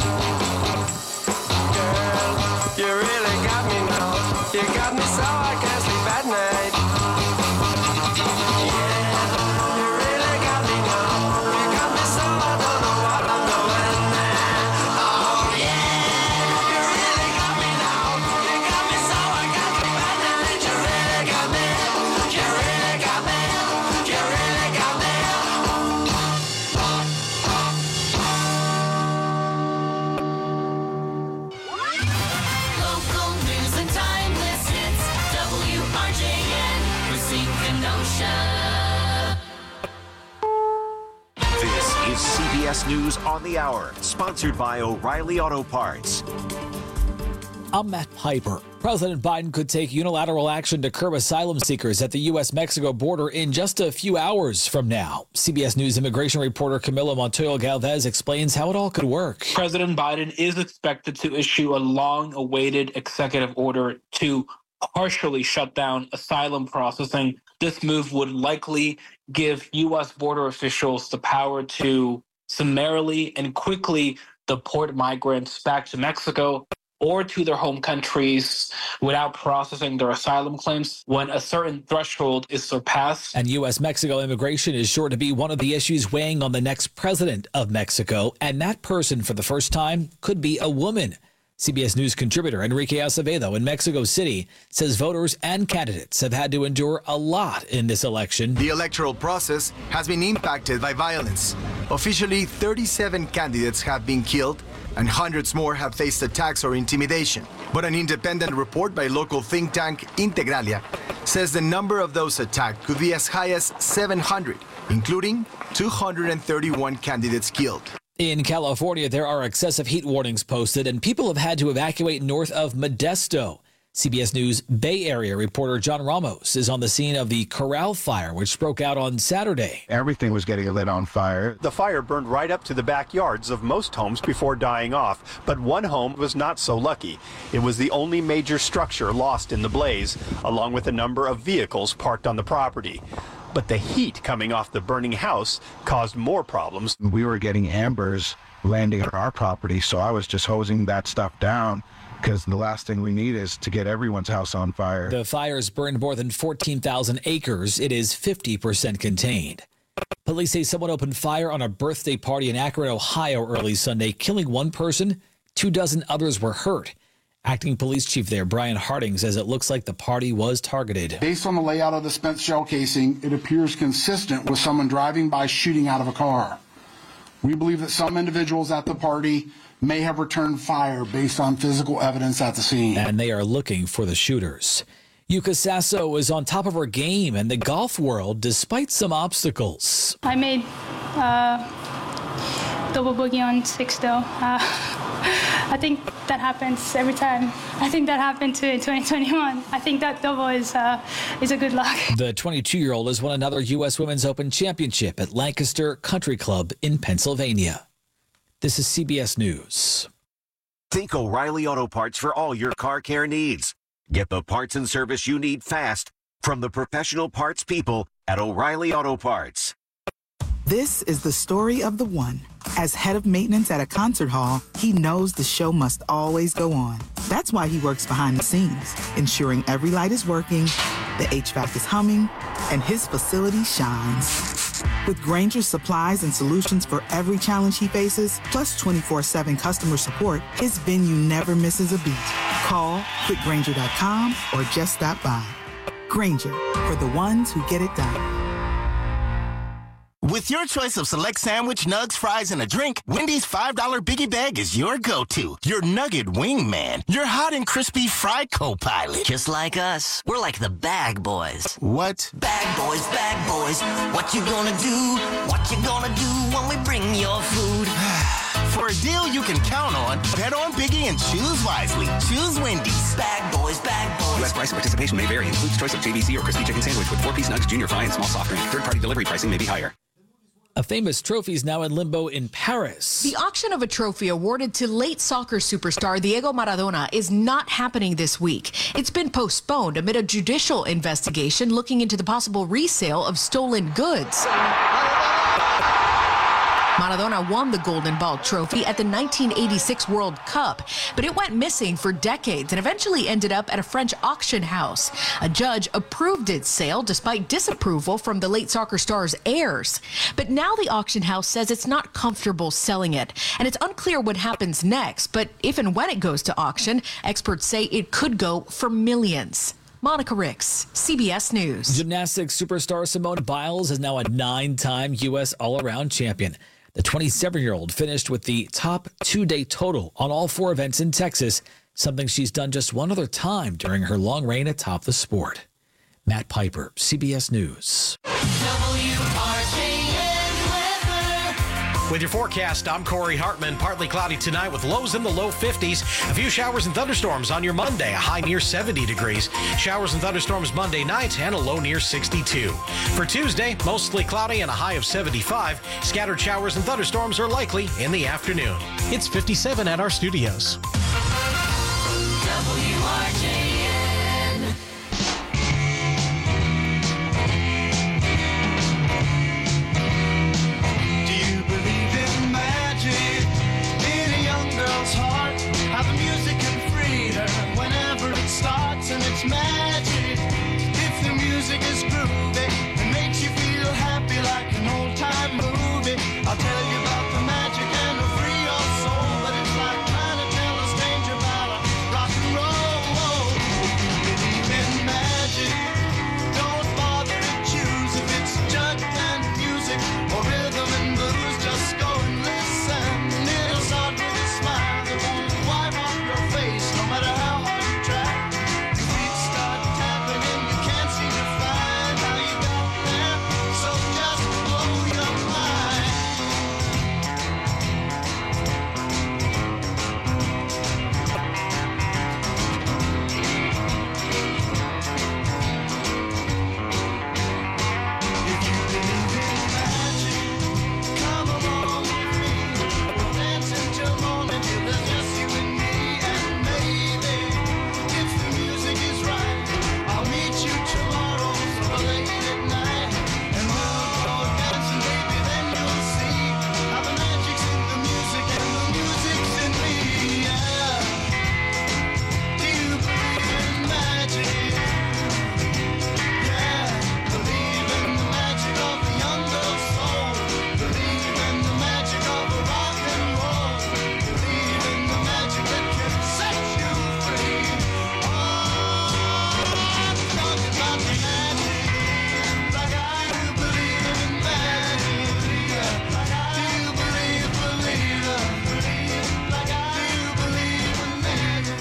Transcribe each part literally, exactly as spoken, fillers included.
You really got me now. You got me so I can't sleep at night. Yeah, you really got me now. You got me so I don't know what I'm doing. Oh yeah, you really got me now. You got me so I can't sleep at night. You really got me. You really got me. You really got me. Local news and timeless hits. W R J N, Racine Kenosha. This is C B S News on the Hour, sponsored by O'Reilly Auto Parts. I'm Matt Piper. President Biden could take unilateral action to curb asylum seekers at the U S Mexico border in just a few hours from now. C B S News immigration reporter Camila Montoyo Galvez explains how it all could work. President Biden is expected to issue a long-awaited executive order to partially shut down asylum processing. This move would likely give U S border officials the power to summarily and quickly deport migrants back to Mexico or to their home countries without processing their asylum claims when a certain threshold is surpassed. And U S Mexico immigration is sure to be one of the issues weighing on the next president of Mexico. And that person, for the first time, could be a woman. C B S News contributor Enrique Acevedo in Mexico City says voters and candidates have had to endure a lot in this election. The electoral process has been impacted by violence. Officially, thirty-seven candidates have been killed and hundreds more have faced attacks or intimidation. But an independent report by local think tank Integralia says the number of those attacked could be as high as seven hundred, including two hundred thirty-one candidates killed. In California, there are excessive heat warnings posted, and people have had to evacuate north of Modesto. C B S News Bay Area reporter John Ramos is on the scene of the Corral fire, which broke out on Saturday. Everything was getting lit on fire. The fire burned right up to the backyards of most homes before dying off, but one home was not so lucky. It was the only major structure lost in the blaze, along with a number of vehicles parked on the property. But the heat coming off the burning house caused more problems. We were getting ambers landing on our property, so I was just hosing that stuff down because the last thing we need is to get everyone's house on fire. The fires burned more than fourteen thousand acres. It is fifty percent contained. Police say someone opened fire on a birthday party in Akron, Ohio early Sunday, killing one person. Two dozen others were hurt. Acting police chief there, Brian Harding, says it looks like the party was targeted. Based on the layout of the spent shell casing, it appears consistent with someone driving by shooting out of a car. We believe that some individuals at the party may have returned fire based on physical evidence at the scene. And they are looking for the shooters. Yuka Sasso is on top of her game in the golf world despite some obstacles. I made uh, double bogey on six though. Uh, I think that happens every time. I think that happened too in twenty twenty-one. I think that double is uh, is a good luck. The twenty-two-year-old has won another U S Women's Open Championship at Lancaster Country Club in Pennsylvania. This is C B S News. Think O'Reilly Auto Parts for all your car care needs. Get the parts and service you need fast from the professional parts people at O'Reilly Auto Parts. This is the story of the one. As head of maintenance at a concert hall, he knows the show must always go on. That's why he works behind the scenes, ensuring every light is working, the H V A C is humming, and his facility shines. With Grainger's supplies and solutions for every challenge he faces, plus twenty-four seven customer support, his venue never misses a beat. Call quick grainger dot com or just stop by. Grainger, for the ones who get it done. With your choice of select sandwich, nugs, fries, and a drink, Wendy's five dollar Biggie Bag is your go-to. Your nugget wingman. Your hot and crispy fry co-pilot. Just like us. We're like the bag boys. What? Bag boys, bag boys. What you gonna do? What you gonna do when we bring your food? For a deal you can count on, bet on Biggie and choose wisely. Choose Wendy's. Bag boys, bag boys. U S price and participation may vary. Includes choice of J B C or crispy chicken sandwich with four-piece nugs, junior fry, and small soft drink. Third-party delivery pricing may be higher. A famous trophy is now in limbo in Paris. The auction of a trophy awarded to late soccer superstar Diego Maradona is not happening this week. It's been postponed amid a judicial investigation looking into the possible resale of stolen goods. Maradona won the Golden Ball trophy at the nineteen eighty-six World Cup, but it went missing for decades and eventually ended up at a French auction house. A judge approved its sale despite disapproval from the late soccer star's heirs. But now the auction house says it's not comfortable selling it, and it's unclear what happens next. But if and when it goes to auction, experts say it could go for millions. Monica Ricks, C B S News. Gymnastics superstar Simone Biles is now a nine-time U S all-around champion. The twenty-seven-year-old finished with the top two-day total on all four events in Texas, something she's done just one other time during her long reign atop the sport. Matt Piper, C B S News. With your forecast, I'm Corey Hartman. Partly cloudy tonight with lows in the low fifties. A few showers and thunderstorms on your Monday, a high near seventy degrees. Showers and thunderstorms Monday night and a low near sixty-two. For Tuesday, mostly cloudy and a high of seventy-five. Scattered showers and thunderstorms are likely in the afternoon. It's fifty-seven at our studios. W R J N. Do you believe in magic in a young girl's heart? How the music can free her whenever it starts, and it's magic. If the music is groovy and makes you feel happy like an old-time movie, I'll tell you about the magic and it'll free your soul. But it's like trying to tell a stranger about a rock and roll. If you believe in magic, don't bother to choose if it's jug and music or rhythm and blues. Just go and listen. It'll start with a smile that won't wipe off your face, no matter how hard you try. Your feet start tapping and you can't seem to find how you got there. So just blow your mind. If you believe in magic, come along with me. We'll dance until morning till there's just you and me. And maybe, if the music is right, I'll meet you tomorrow so late at night. And we'll go dancing, baby, then you'll see how the magic's in the music and the music's in me. Yeah. Do you believe in magic? Yeah. Believe in the magic of the young girl's soul. Believe in the magic of a rock and roll. Believe in the magic that can set you free. Oh, I'm talking about the magic. Like I do believe in magic. Do you believe, believe? Like I do believe in magic.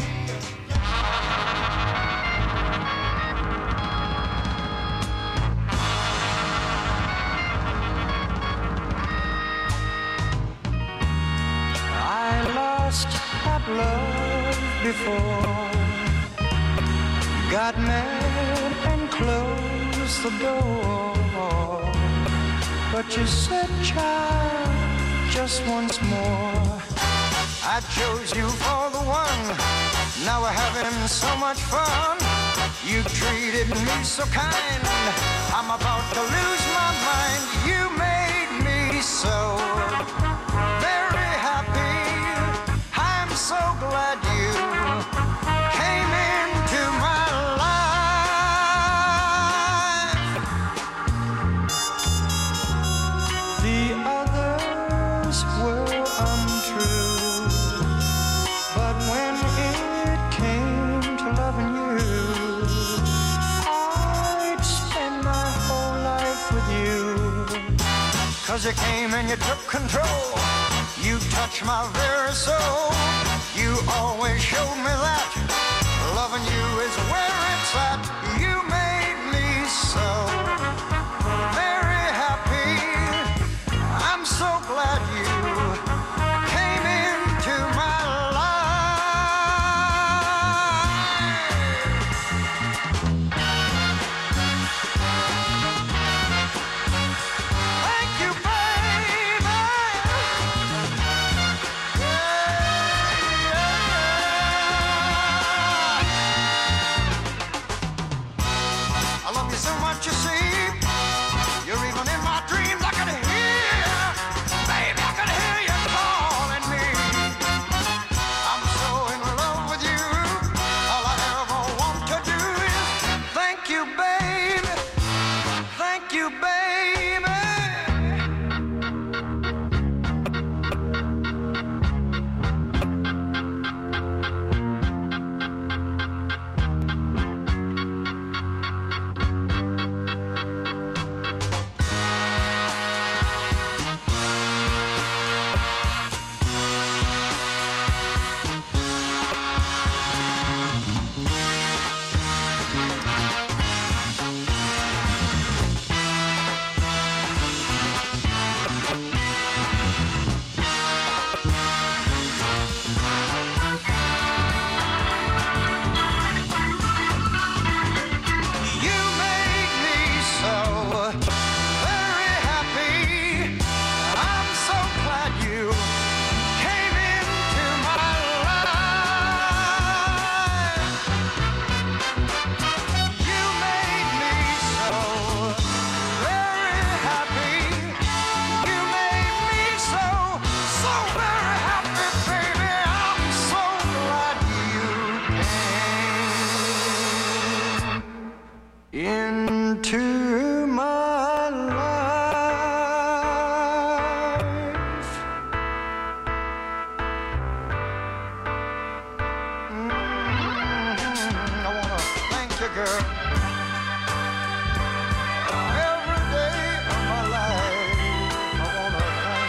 I lost that love before. Got mad and closed the door. But you said, child, just once more. I chose you for the one. Now we're having so much fun. You treated me so kind. I'm about to lose my mind. You made me so very happy. I'm so glad you came into my life. The others were untrue, but when it came to loving you, I'd spend my whole life with you. Cause you came and you took control. You touched my very soul. You always showed me that loving you is where it's at. You made me so very happy. I'm so glad you came into my life. Thank you, baby. I love you so much, you see. girl. Every day of my life, I wanna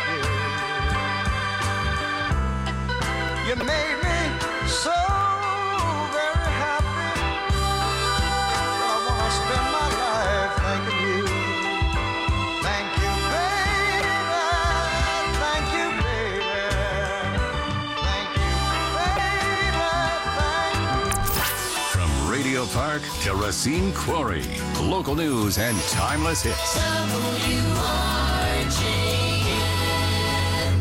thank you. You made me so very happy. I wanna spend my life thanking you. Thank you, baby. Thank you, baby. Thank you, baby. Thank you. From Radio Park to Racine Quarry, local news and timeless hits. W R J N.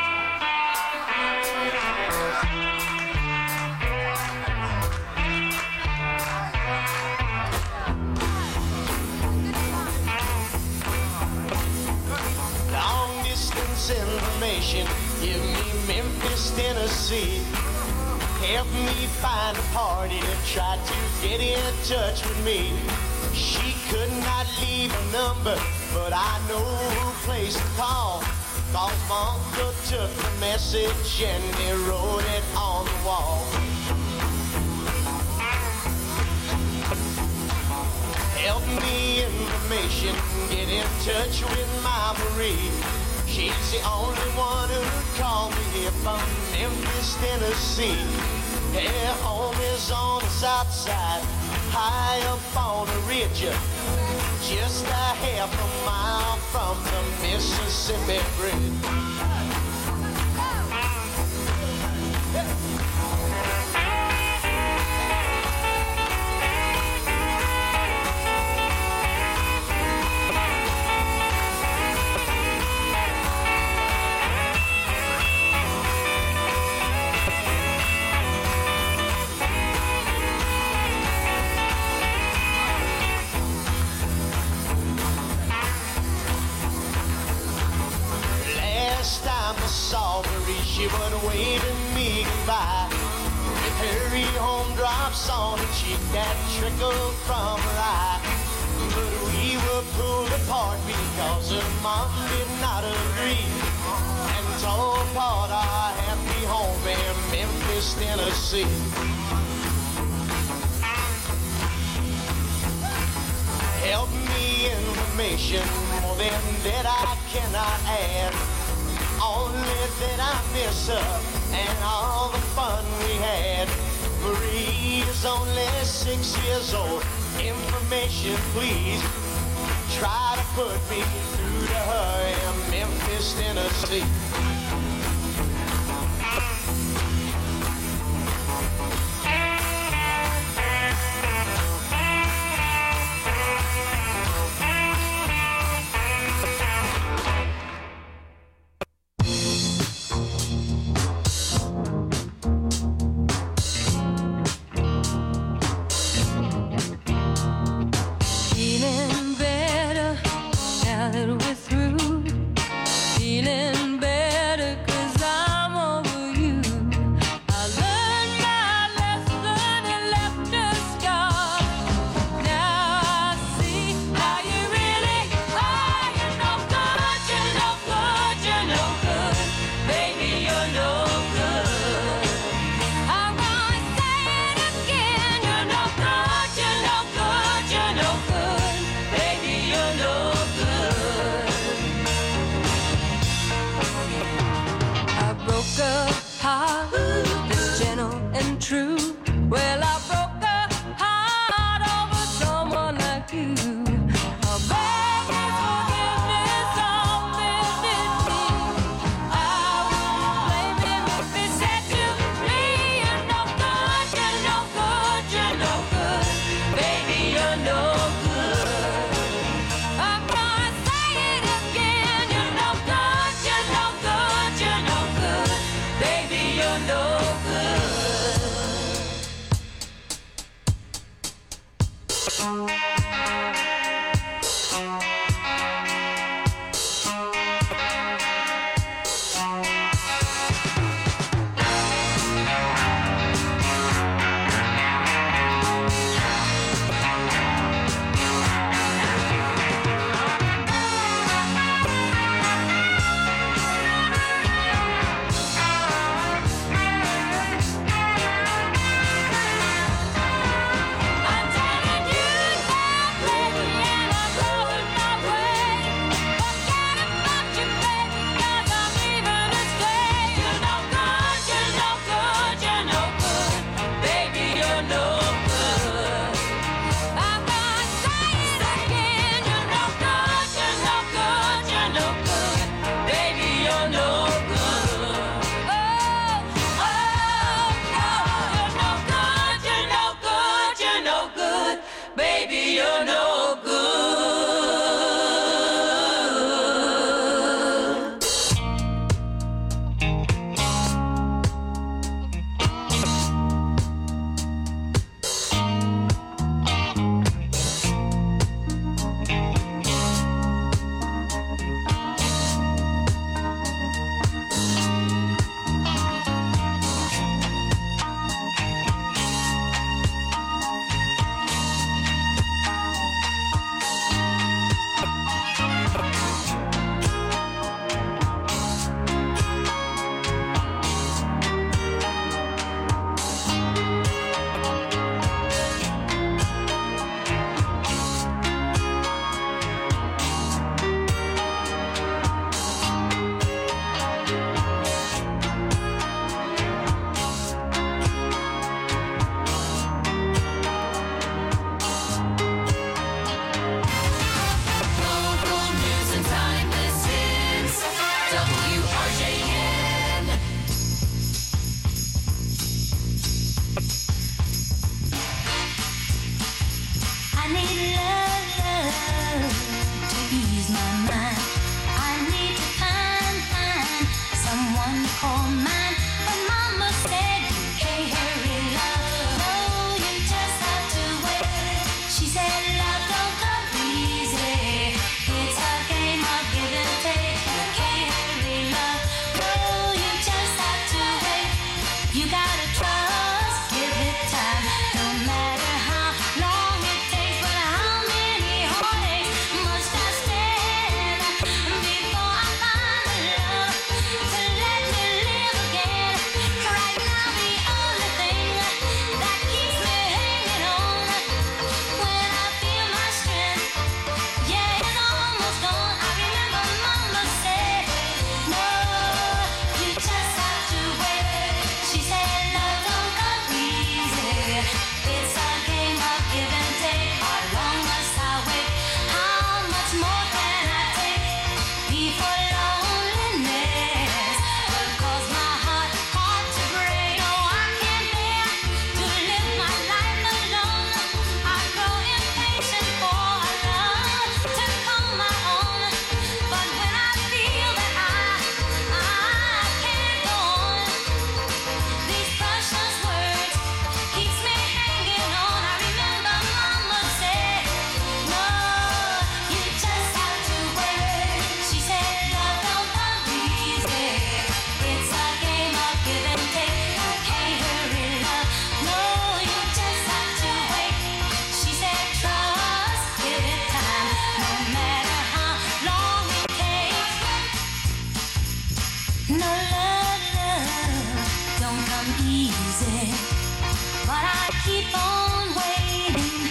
Long distance information, give me Memphis, Tennessee. Help me find a party that tried to get in touch with me. She could not leave a number, but I know who place to call. Cause my uncle took the message and he wrote it on the wall. Help me information, get in touch with my Marie. She's the only one who called me here from Memphis, Tennessee. Her home is on the south side, high up on a ridge, just a half a mile from the Mississippi Bridge. Last time I saw Marie, she was waving me goodbye. With her home drops on her cheek that trickled from her eye. But we were pulled apart because her mom did not agree and tore apart our happy home in Memphis, Tennessee. Help me information, more than that I cannot add. Only that I miss her and all the fun we had. Marie is only six years old. Information, please. Try to put me through to her in Memphis, Tennessee. Feeling better now that we're through. Feeling better 'cause I'm over you. I learned my lesson and left a scar. Now I see how you really are. You're no good, you're no good, you're no good. Baby, you're no good. I'm gonna say it again. You're no good, you're no good, you're no good. Baby, you're no good. I broke a heart that's gentle and true. Well, I broke a heart over someone like you. I beg his forgiveness on bended knee. I wouldn't blame him if he said to me, you're no good, you're no good, you're no good. Baby, you're no good. I'm gonna say it again. You're no good, you're no good, you're no good. Baby, you're no good. You gotta trust, give it time, no matter how long it takes. But how many heartaches must I stand before I find the love to let me live again? Right now the only thing that keeps me hanging on when I feel my strength, yeah, it's almost gone. I remember Mama said, no, you just have to wait. She said, love don't come easy. It's a game of give and take. How long must I wait? How much more can I take before loneliness will cause my heart, heart to break? No, I can't bear to live my life alone. I grow impatient for a love to call my own. But when I feel that I, I can't go on, these precious words keeps me hanging on. I remember Mama said, no, you just have to wait. She said, love don't come easy. It's a game of give and take. You can't hurry love. No, you just have to wait. She said, trust, give it time, no matter how long it takes. No love, love don't come easy, but I keep on waiting,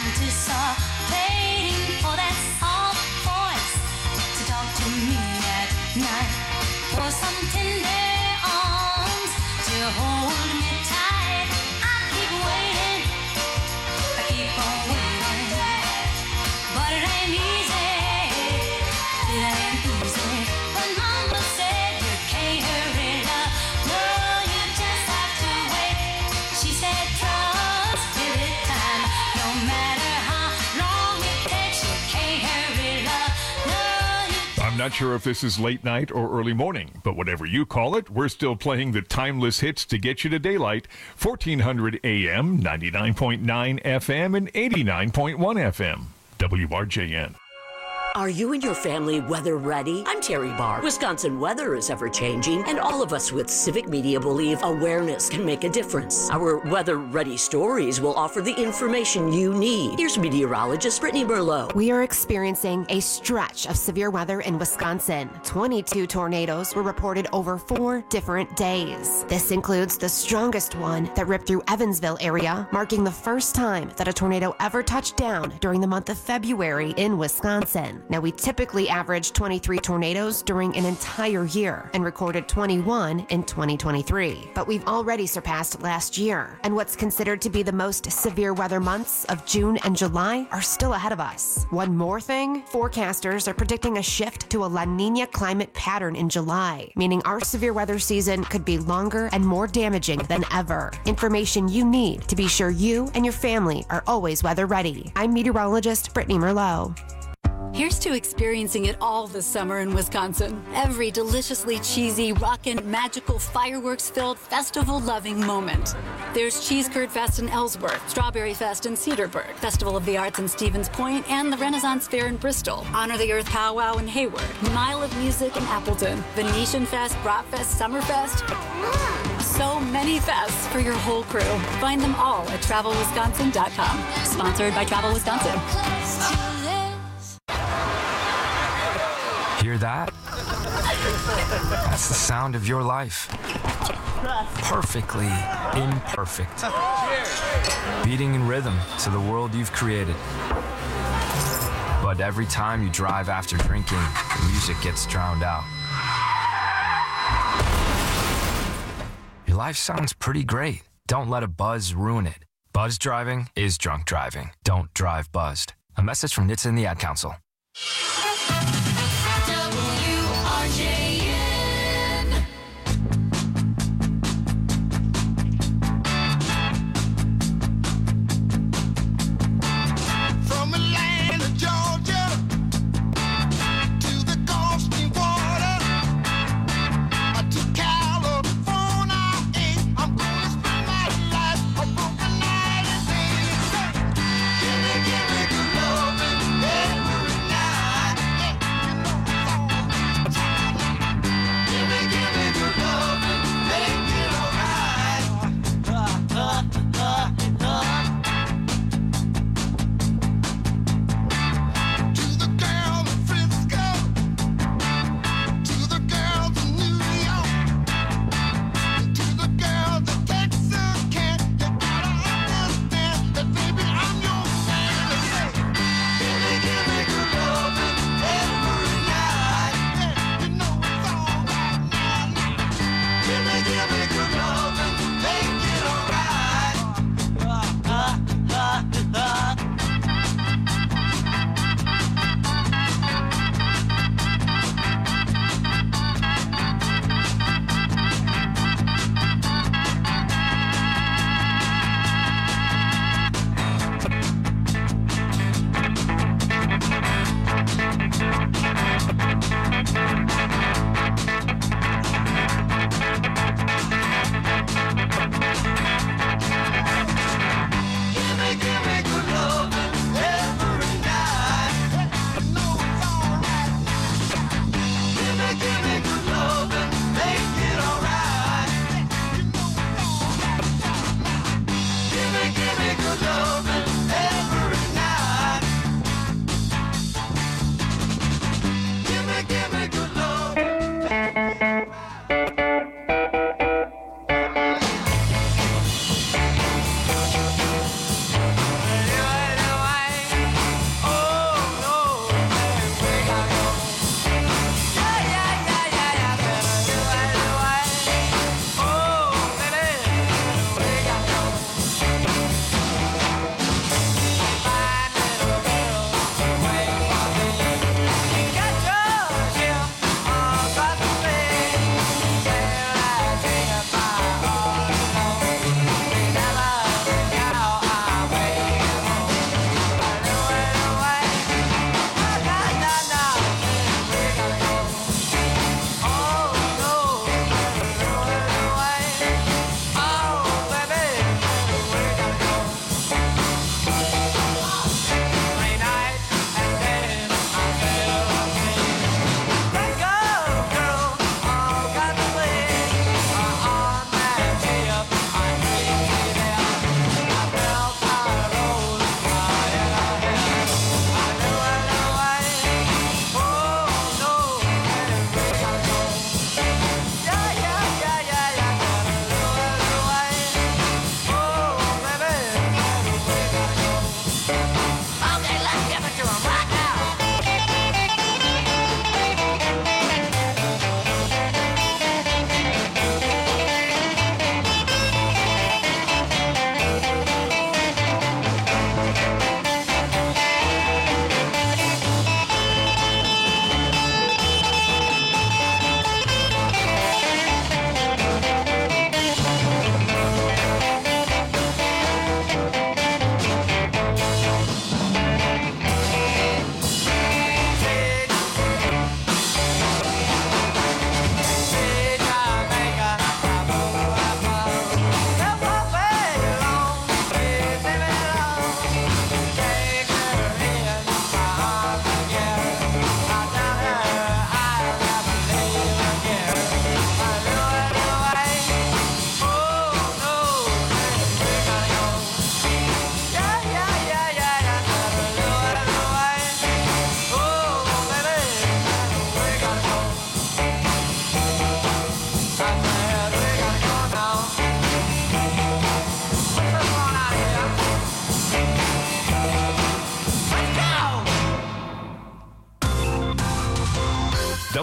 anticipating for that soft voice to talk to me at night, for some tender arms to hold me tight. I keep waiting, I keep on waiting, but it ain't easy, it ain't easy. But Mama said you can't hurry love, no, you just have to wait. She said trust, give it time, no matter how long it takes. You can't hurry love, no, you I'm not sure if this is late night or early morning, but whatever you call it, we're still playing the timeless hits to get you to daylight. fourteen hundred A M, ninety-nine point nine F M, and eighty-nine point one F M. W R J N. Are you and your family weather ready? I'm Terry Barr. Wisconsin weather is ever changing, and all of us with Civic Media believe awareness can make a difference. Our weather ready stories will offer the information you need. Here's meteorologist Brittany Merlot. We are experiencing a stretch of severe weather in Wisconsin. twenty-two tornadoes were reported over four different days. This includes the strongest one that ripped through Evansville area, marking the first time that a tornado ever touched down during the month of February in Wisconsin. Now, we typically average twenty-three tornadoes during an entire year and recorded twenty-one in twenty twenty-three. But we've already surpassed last year, and what's considered to be the most severe weather months of June and July are still ahead of us. One more thing, forecasters are predicting a shift to a La Nina climate pattern in July, meaning our severe weather season could be longer and more damaging than ever. Information you need to be sure you and your family are always weather ready. I'm meteorologist Brittany Merlot. Here's to experiencing it all this summer in Wisconsin. Every deliciously cheesy, rockin', magical, fireworks-filled, festival-loving moment. There's Cheese Curd Fest in Ellsworth, Strawberry Fest in Cedarburg, Festival of the Arts in Stevens Point, and the Renaissance Fair in Bristol, Honor the Earth Powwow in Hayward, Mile of Music in Appleton, Venetian Fest, Bratfest, Summerfest. So many fests for your whole crew. Find them all at travel wisconsin dot com. Sponsored by Travel Wisconsin. Hear that? That's the sound of your life. Perfectly imperfect. Beating in rhythm to the world you've created. But every time you drive after drinking, the music gets drowned out. Your life sounds pretty great. Don't let a buzz ruin it. Buzz driving is drunk driving. Don't drive buzzed. A message from N H T S A and the Ad Council. W R J N. From Atlanta, Georgia, to the Gulf water, to California, I'm gonna spend my life a broken night and day. Give me, give me good loving every night.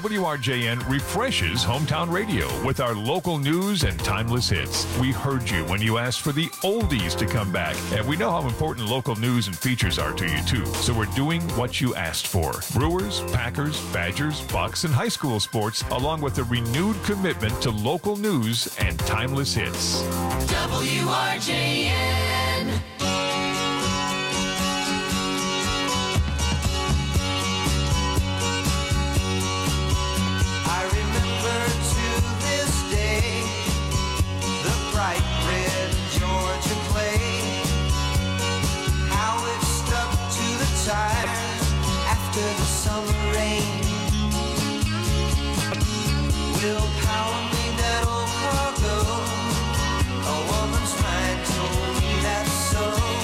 W R J N refreshes hometown radio with our local news and timeless hits. We heard you when you asked for the oldies to come back, and we know how important local news and features are to you too. So we're doing what you asked for. Brewers, Packers, Badgers, Bucks, and high school sports, along with a renewed commitment to local news and timeless hits. W R J N. After the summer rain, will power me that old cargo. A woman's mind told me that's so.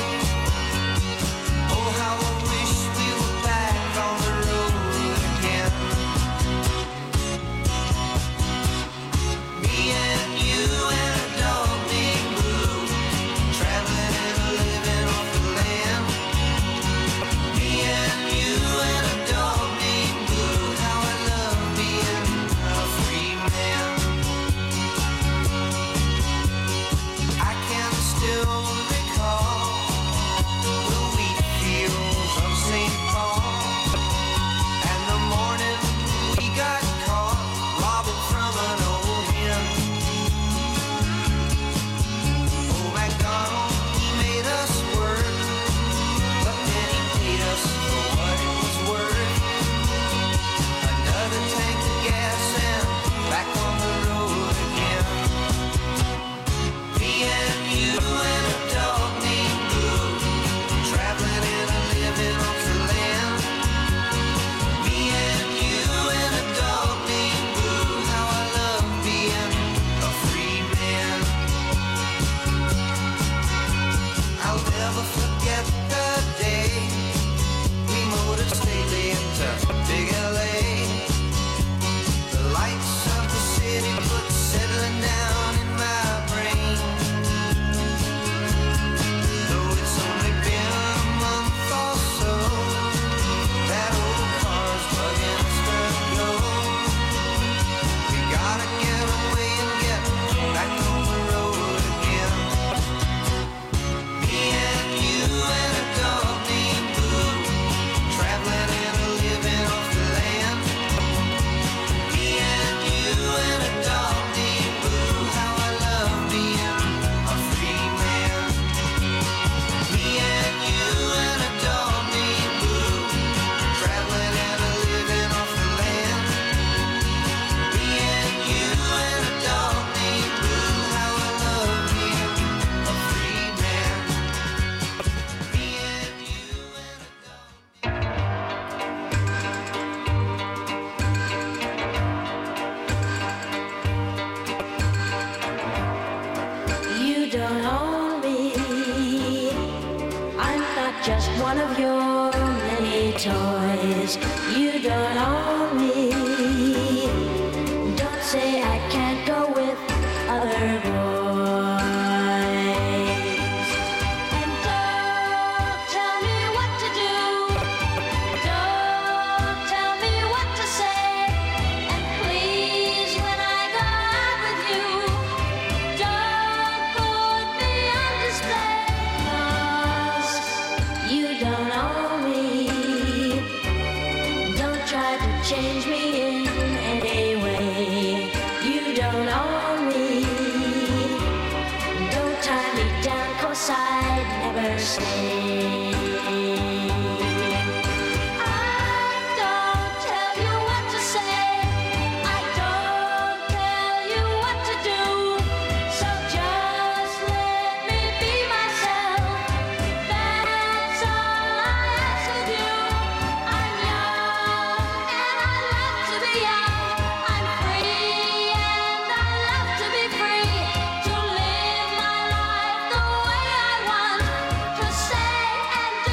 Oh, how I wish we were back on the road again. Me and you and a dog named Blue, traveling and a living off the land. Me and you and a dog named Blue, how I love being a free man. I can still recall the wheat fields of Saint Paul, and the morning we got caught robbing from an old hen. Oh, MacDonald, he made us work, but then he paid us for what it was worth. Another tank of gas and back on the road again. Me and you and a dog named Blue, traveling and a living off the land. Me and you and a dog named Blue, how I love being a free man. I'll never forget the day we motored stately into big L A. The lights of the city put settling down in my brain. Though it's only been a month or so, that old car's bugging us to go. We gotta get away and get back on the road again. Me and you and a dog named Blue, traveling and a living off the land. Me and you and a dog named Blue, how I love being a free man. Me and you and a dog named Blue, traveling and a living off the land. Me and you and a dog named Blue, how I love being a free man. Me and you and a You don't own me. I'm not just one of your many toys. You don't own me. Don't say I can't go with other boys. And don't tell me what to do. Don't tell me what to say. And please, when I go out with you, don't put me on display, 'cause you don't own me. Don't try to change me in any way. You don't own me. Don't tie me down, 'cause I'd never stay. I don't tell you what to say. I don't tell you what to do. So just let me be myself. That's all I ask of you. I'm young and I love to be young. I'm free and I love to be free. To live my life the way I want. To say and do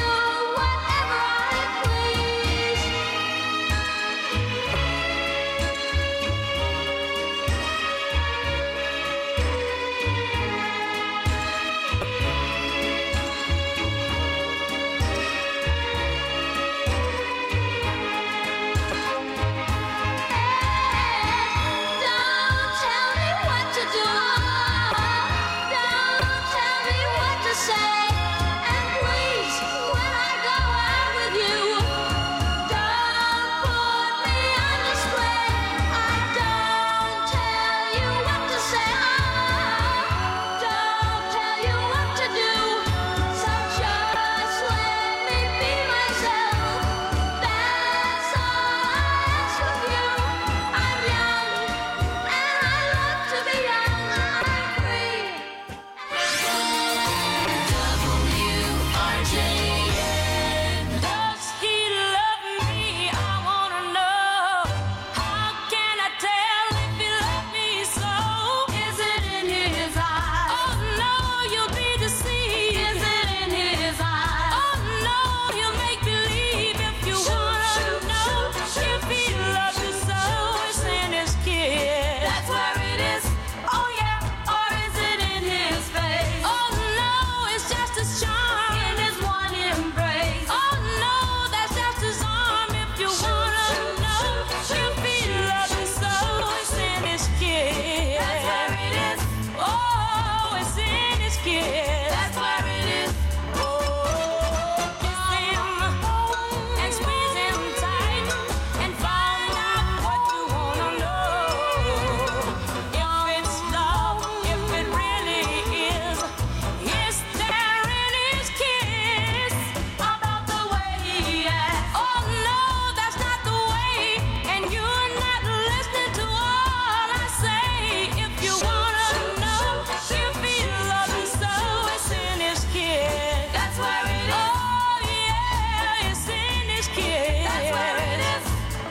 his kiss. That's where it is. Oh, kiss him and squeeze him tight and find out what you wanna know. If it's love, if it really is, is there in his kiss about the way he acts? Oh no, that's not the way, and you're not listening to all I say. If you wanna know if he loves you so, it's in his kiss. That's where it is. Oh yeah, it's in his kiss. That's where it is.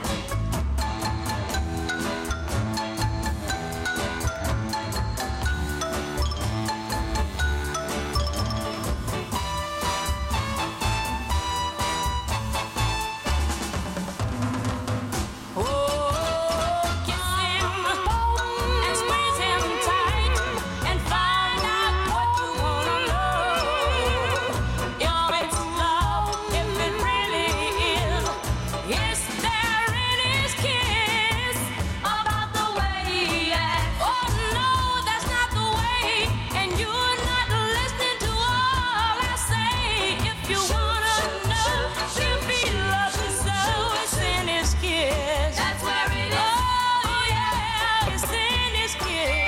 Oh, kiss him and squeeze him tight and find out what you wanna know. If it's love, if it really is, is there in his kiss about the way he acts? Oh no, that's not the way, and you're not listening to all I say. If you wanna know if he loves you so, it's in his kiss. That's where it is. Oh yeah, it's in his kiss.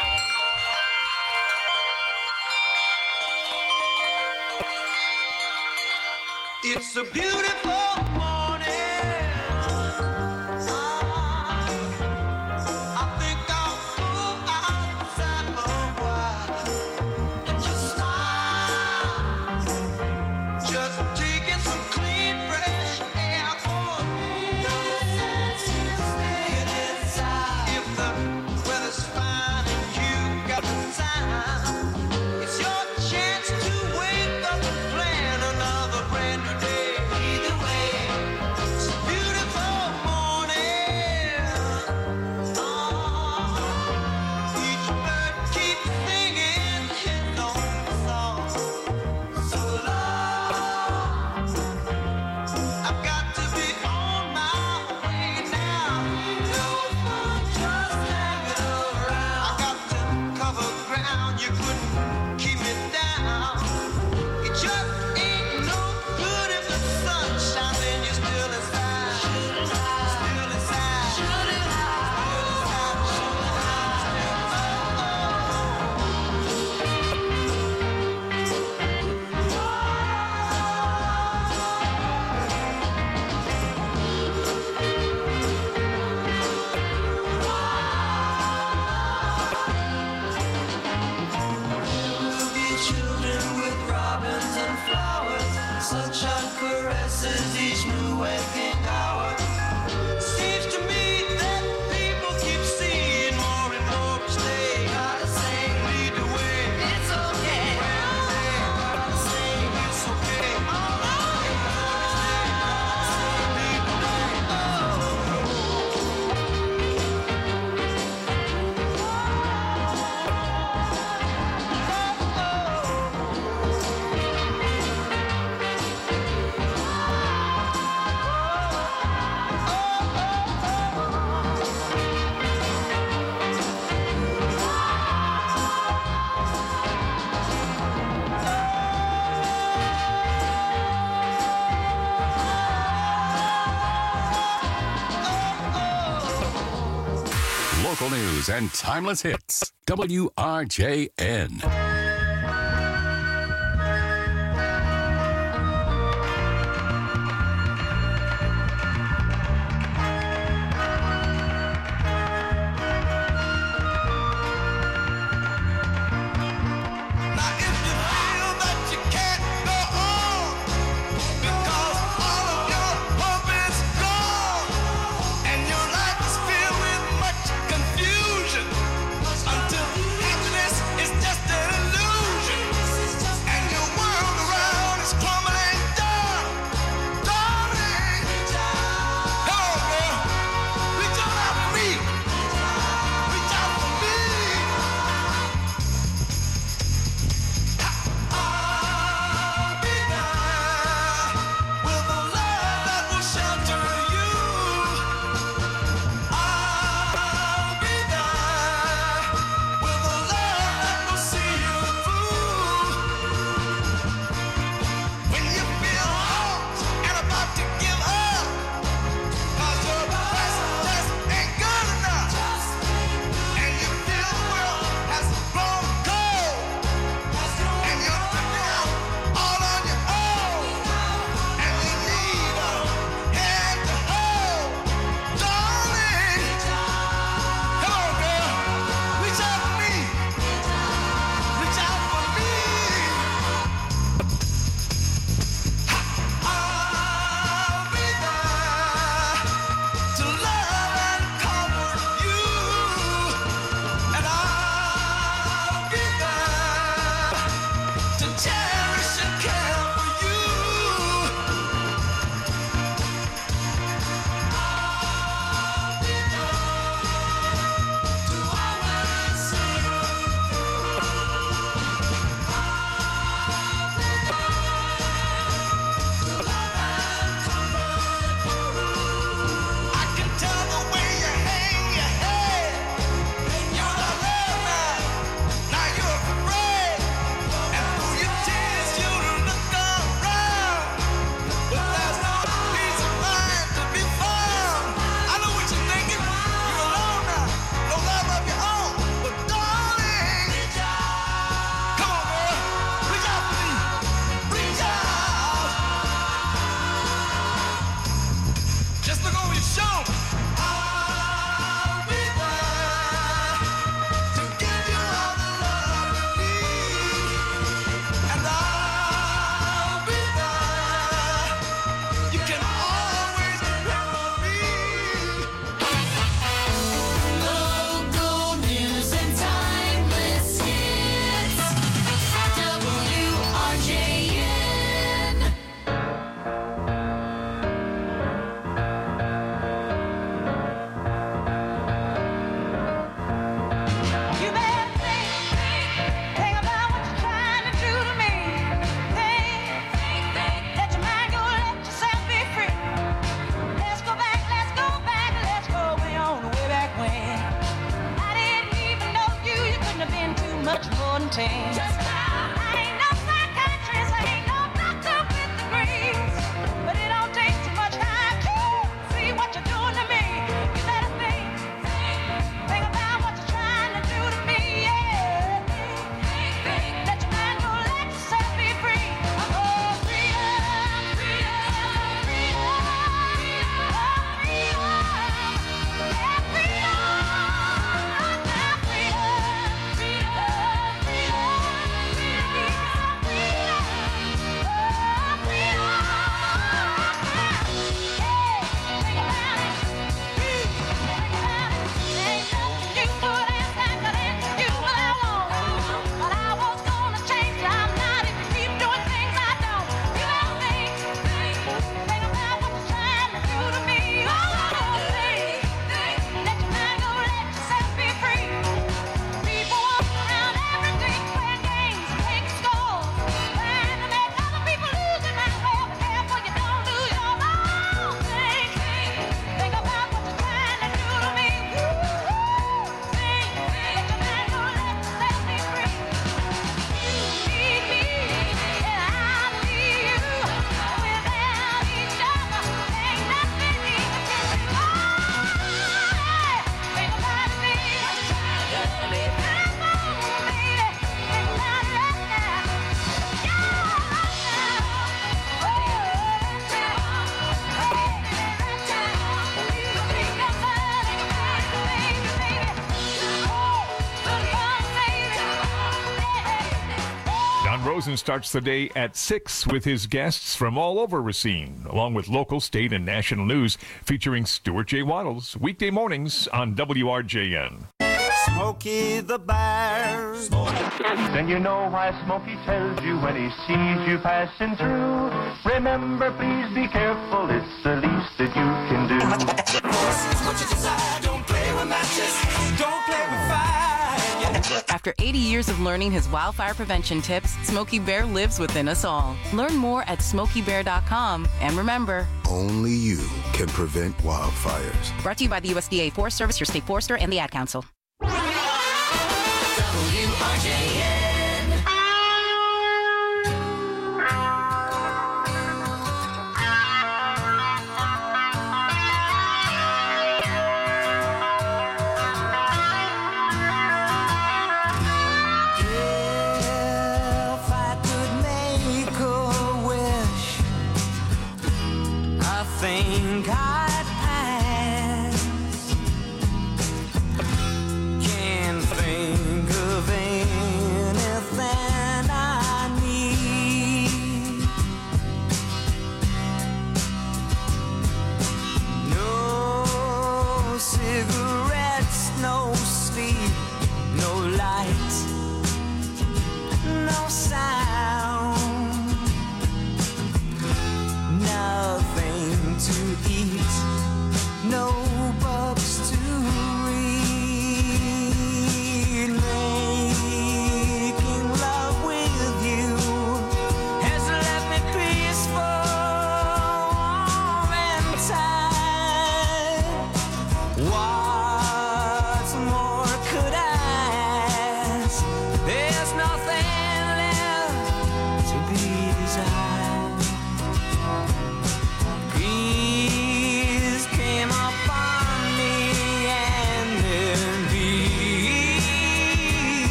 It's a beautiful morning. I think I'll go outside for a while and just smile. Just taking some clean, fresh air for me. Get inside. If the weather's fine and you got the time, it's your chance to wake up and plan another brand new day. Either way, it's a beautiful morning. Oh, each bird keeps singing his own song. So long, I've got to be on my way now. No fun just hanging around. I got to cover ground. You couldn't keep me down. It just ain't no good if the sun shines and you're still inside. Still inside. Still inside. Still We'll be children with robins and flowers. Sunshine caresses each new waking hour. Seems to me that people keep seeing more and more each day. Gotta say, lead the way. It's okay. Well, they gotta say, it's okay. All right. Lead the way. Local news and timeless hits. W R J N. Until happiness is just an seventeen. Just now. I ain't no psychiatrist, I ain't no doctor with degrees, but it don't take too much time to see what you're doing to me. You better think, think about what you're trying to do to me, yeah. Think, let your mind go, let yourself be free. Oh, freedom, freedom, freedom, oh, freedom, yeah, freedom, now freedom, freedom, freedom, freedom, Don Rosen starts the day at six with his guests from all over Racine, along with local, state, and national news featuring Stuart J. Waddles, weekday mornings on W R J N. Smokey the Bear. Then you know why Smokey tells you when he sees you passing through. Remember, please be careful, it's the least that you can do. What you desire, don't play with matches, don't play with fire. After eighty years of learning his wildfire prevention tips, Smokey Bear lives within us all. Learn more at smokey bear dot com. And remember, only you can prevent wildfires. brought to you by the U S D A Forest Service, your state forester, and the Ad Council. W R J N. If I could make a wish, I think I'd pass. Can't think of any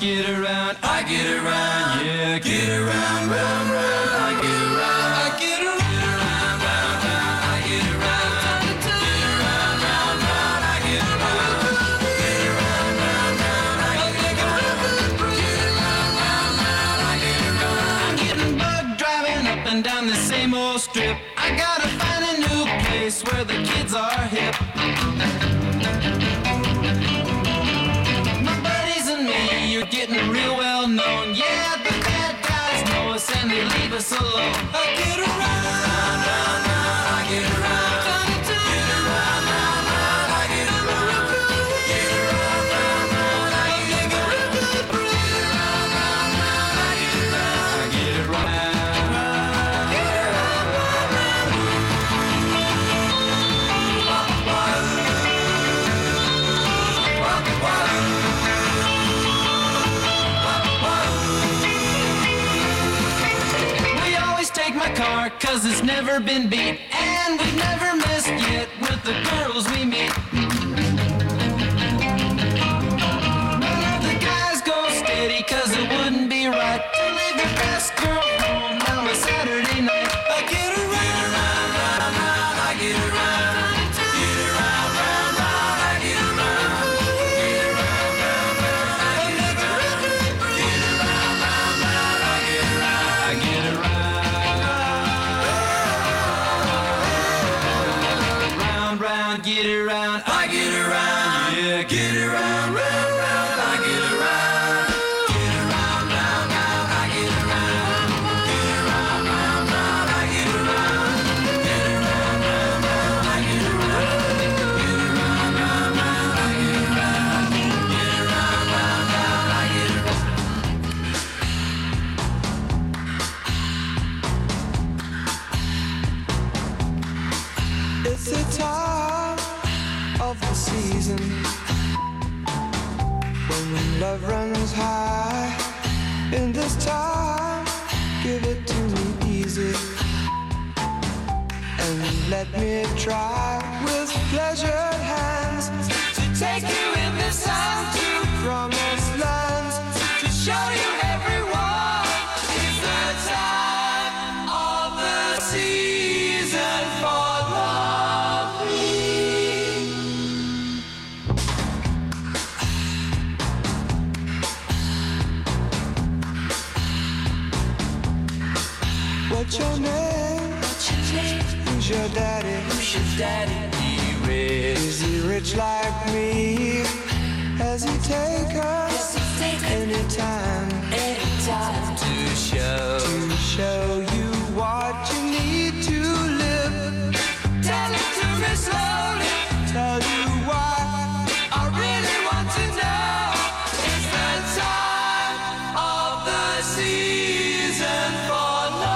get around, I get around, yeah, get around, round, round, I get around, I get around, round, round, round, I get around, get around, round, round, I get around, get around, round, round, I get around, get around, round, round, I get around. I'm getting bugged driving up and down the same old strip. I gotta find a new place where the kids are hip. You're getting real well known. Yeah, the bad guys know us and they leave us alone. I get around, round, round, round, I get around. Get around, round, round, I get around. Get around, round, round, I get around. Get around, round, round, I get around. I get around. Get around, round, round. Take my car, cause it's never been beat, and we've never missed yet with the girls we meet. None of the guys go steady, cause it wouldn't be right to leave your best girl home on a Saturday night. I get around, round, round, round, I get around. Get around, round, round, I get around. Get around, round, round, I get around. Get around, round, round, I get around. I get around. Get around, I get around, yeah, get around, round, round, I get around. Get around, round, round, I get around. Get around, round, round, I get around. Get around, round, round, I get around. Get around, round, round, I get around. Get around, round, round, I get around. It's a time of the season when love runs high. In this time, give it to me easy and let me try with pleasured hands to take you in this time to promised lands, to show you everyone. It's the time of the season for love. What's your name? What's your name? Who's your daddy? Who's your daddy? He rich. Is he rich like me? Has he take us anytime? Anytime to show to show you what you need to live. Tell it to me slowly. Tell you why I really want to know. It's the time of the season for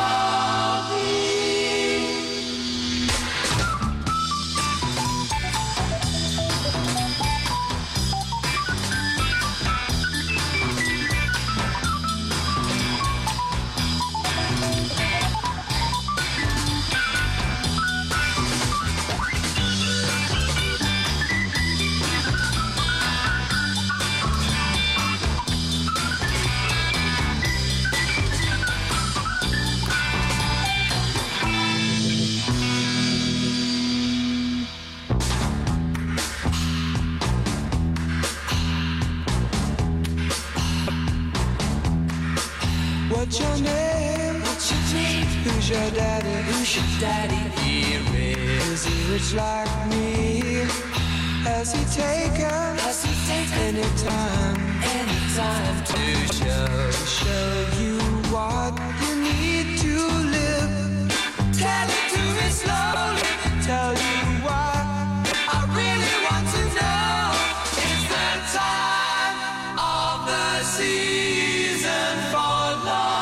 What's your name? What's your name? Who's your daddy? Who's your daddy? He rich. Is he rich like me? Has he taken? Has he taken anytime? Anytime to show, show you what you need to live. Tell it to me slowly. Tell you why I really want to know. It's the time of the season for love.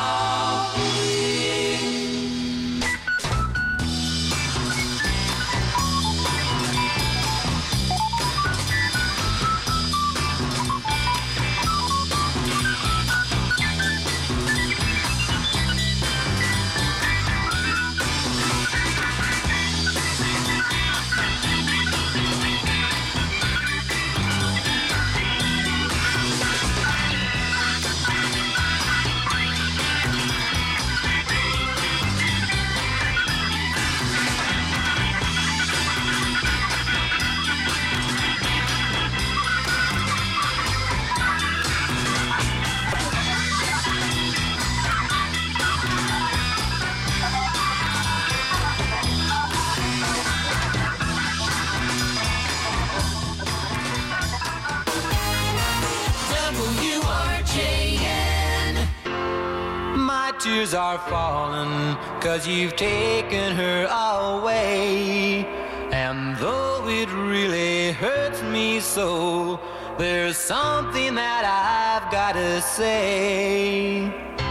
tears are falling, 'cause you've taken her away. And though it really hurts me so, there's something that I've gotta say.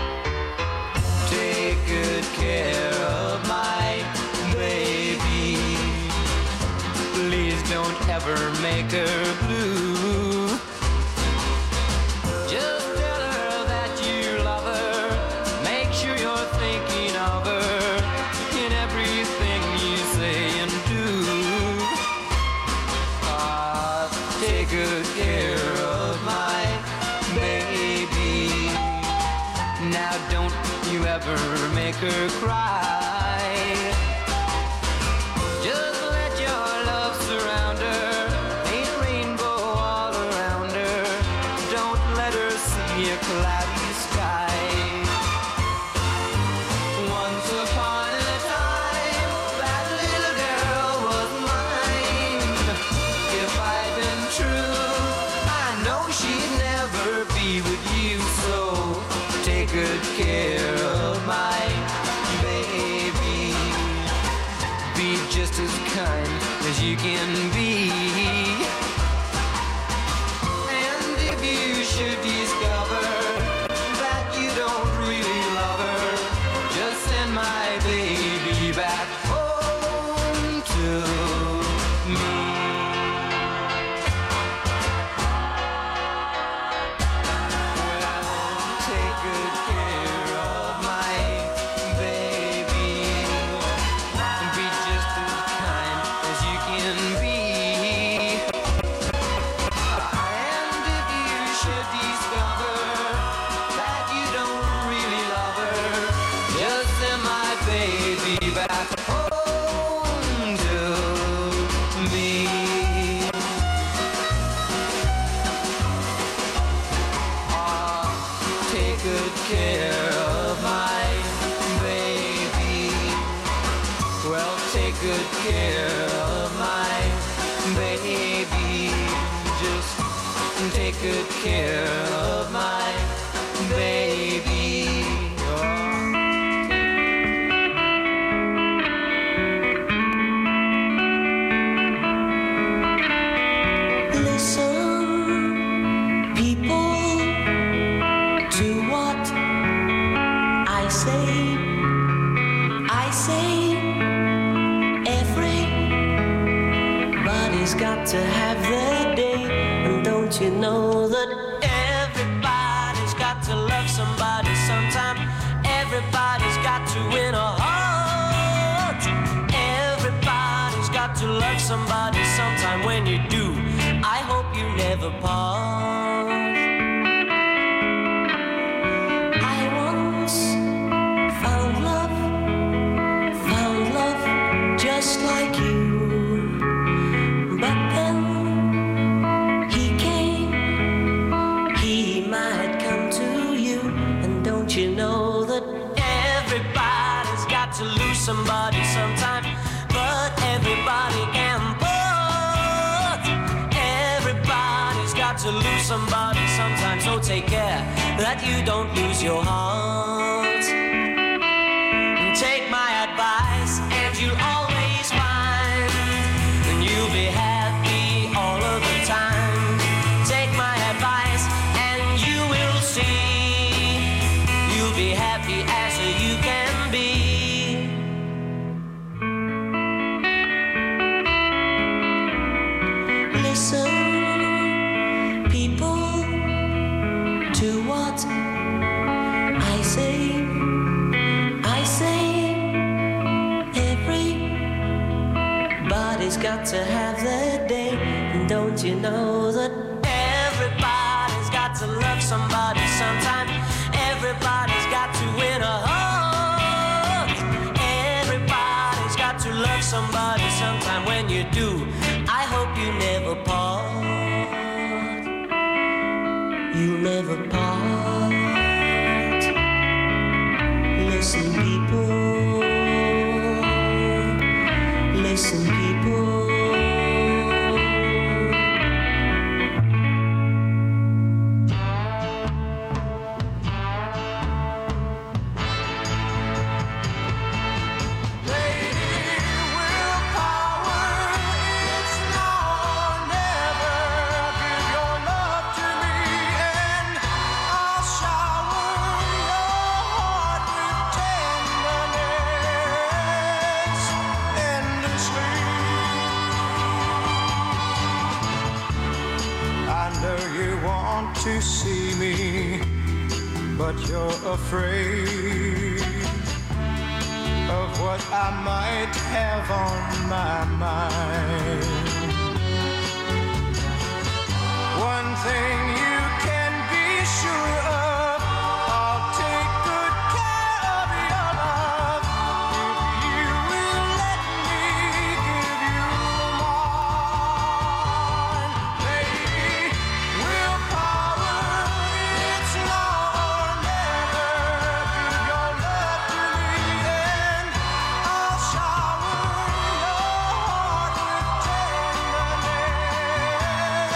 Take good care of my baby. Please don't ever make her blue. Just tell her that you love her. Make sure you're thinking of her in everything you say and do. Ah, take good care of my baby. Now don't you ever make her cry. Just let your love surround her. Paint a rainbow all around her. Don't let her see a cloudy sky. Once upon a time, that little girl was mine. If I'd been true, I know she'd never be with you. So take good care of my baby. Be just as kind as you can be. And if you should discover that you don't really love her, just send my baby back home to me. Take good care of my baby. Be just as kind as you can be. And if you should discover that you don't really love her, just send my baby back home to me. Take good care of my baby. Well, take good care of my baby. Just take good care of my baby. Listen, people, to what I say. I say everybody's got to have their day. And don't you know that everybody's got to love somebody sometime? Everybody's got to win a heart. Everybody's got to love somebody sometime. When you do, I hope you never part. I once found love, found love just like you. But then he came, he might come to you. And don't you know that everybody's got to lose somebody sometime? But everybody can part. Everybody's got to lose somebody sometime. So take care that you don't lose your heart. And take my advice and you'll always find, and you'll be happy all of the time. Take my advice and you will see, you'll be happy as you can be. Listen, people, to what I say. I say everybody's got to have their day. And don't you know that everybody's got to love somebody sometime? Everybody's got to win a heart. Everybody's got to love somebody sometime. When you do, I hope you never part. You'll never part. Listen, people. Listen, people. to see me, but you're afraid of what I might have on my mind. One thing you